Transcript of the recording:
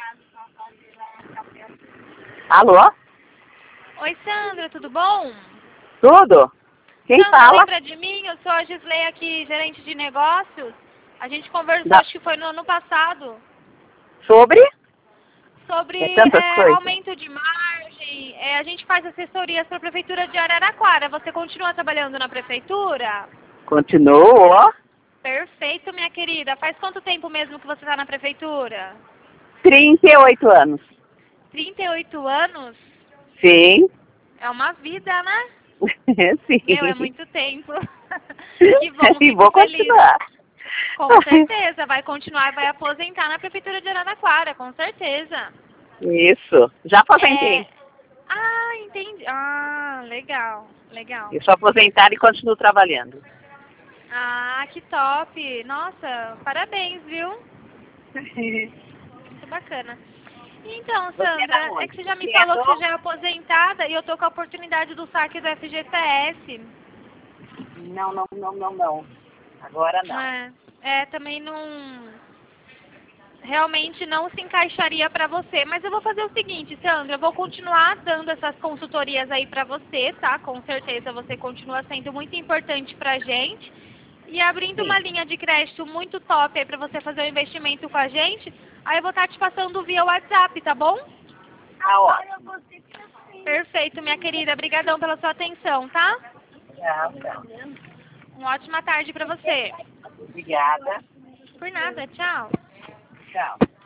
Alô? Oi, Sandra, tudo bom? Tudo? Quem Sandra, fala? lembra de mim? Eu sou a Gisley aqui, gerente de negócios. A gente conversou, Da- acho que foi no ano passado, Sobre? sobre É tantas coisas. aumento de margem. A gente faz assessorias para a Prefeitura de Araraquara. Você continua trabalhando na Prefeitura? Continuo. Perfeito, minha querida. Faz quanto tempo mesmo que você está na Prefeitura? 38 anos. 38 anos? Sim. É uma vida, né? Sim. Meu, é muito tempo. Que bom, E fico vou feliz. continuar. Com certeza, vai continuar e vai aposentar na Prefeitura de Araraquara, com certeza. Isso. Já aposentei. Ah, entendi. Ah, legal, legal. Eu sou aposentada e continuo trabalhando. Ah, que top. Nossa, parabéns, viu? Muito bacana. Então, Você é da Sandra, é onde? que você já me Você é falou que você do... já é aposentada e eu tô com a oportunidade do saque do FGTS. Não. Agora não. Também não. Realmente não se encaixaria para você. Mas eu vou fazer o seguinte, Sandra, eu vou continuar dando essas consultorias aí para você, tá? Com certeza você continua sendo muito importante pra gente. E abrindo Sim. uma linha de crédito muito top aí para você fazer um investimento com a gente, aí eu vou estar te passando via WhatsApp, tá bom? Tá ótimo. Perfeito, minha querida. Obrigadão pela sua atenção, tá? Tchau. Uma ótima tarde para você. Obrigada. Por nada, tchau. Tchau.